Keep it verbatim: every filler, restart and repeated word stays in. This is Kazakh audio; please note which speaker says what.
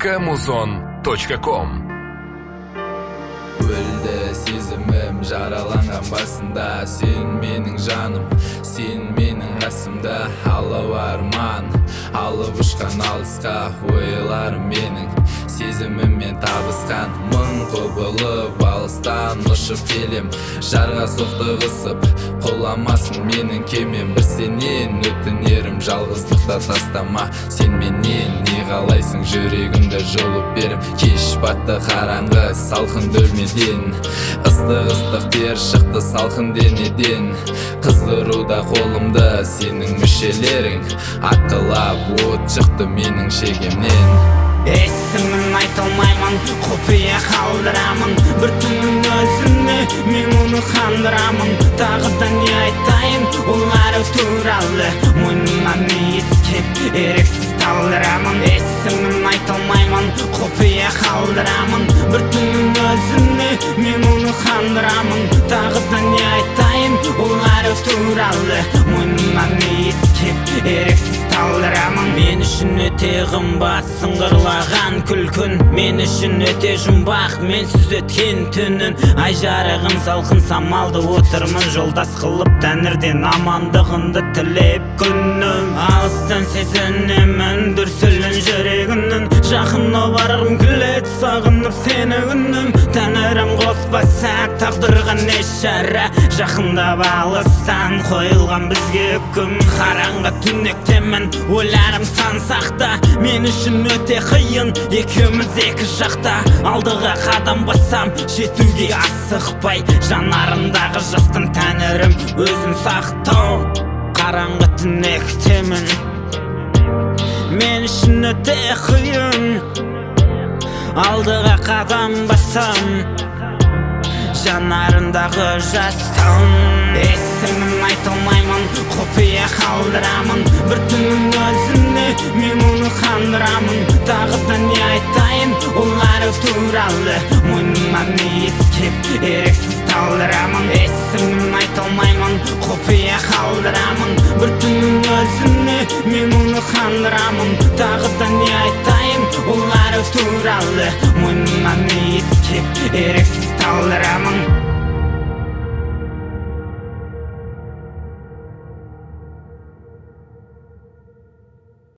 Speaker 1: точка музон точка ком.
Speaker 2: Өлді сезімім жараланған басында, сен менің жаным, сен менің қасымда. Алау арман, алып ұшқан алысқа, ойларым менің сезіміммен табысқан. Мың құбылып алыстан ұшып келем, жарға соқтығысып құламасын менің кемем. Бір сенен өтінерім, жалғыздықта тастама, сен менен не қалайсың, жүрегімді жұлып беріп. Кеш батты қараңғы салқын бөлмеден, ыстық-ыстық тер шықты салқын денеден. Қыздыруда қолымды сенің мүшелерің, атқылап от шықты менің шегемнен.
Speaker 3: Есімін айтылмаймын, құпия қалдырамын. Бір түннің өзіне мен оны қандырамын. Тағы да не айтайын олары туралы, мойнымнан иіскеп ерексіз талдырамын. Есімін айтылмаймын, құпия қалдырамын. Бір түннің өзіне мен оны қандырамын. Тағы да не айтайын олары туралы, мойнымнан иіскеп ерексіз талдырамын. Мен үшін өте қымбат сыңғырлаған күлкін, мен үшін өте жұмбақ менсіз өткен түнін. Ай жарығын салқын самалды отырмын, жолдас қылып тәңірден амандығынды тілеп күнім. Алыстан сезінемін дүрсілін жүрегінің, жақын барғым келеді сағынып сені күнім. Тәңірім қоспаса тағдырға не шара, жақындап алыстан қойылған бізге үкім. Қараңғы түнектемін, ойларым сан сақта, мен үшін өте қиын, екеуміз екі жақта. Алдыға қадам бассам, жетуге асықпай, жанарындағы жастың тәңірім өзін сақтау. Қараңғы түнектемін, мен үшін өте қиын, алдыға қадам бассам, жанарындағы жастың. Есімін айтылмаймын, құпия қалдырамын. Бір түннің өзіне мен оны қандырамын. Тағы да не айтайын олары туралы, мойнымнан иіскеп ерексіз талдырамын. Есімін айтылмаймын, құпия қалдырамын. Бір түннің өзіне мен оны қандырамын. Тағы да не айтайын олары туралы, мойнымнан иіскеп ерексіз талдырамын.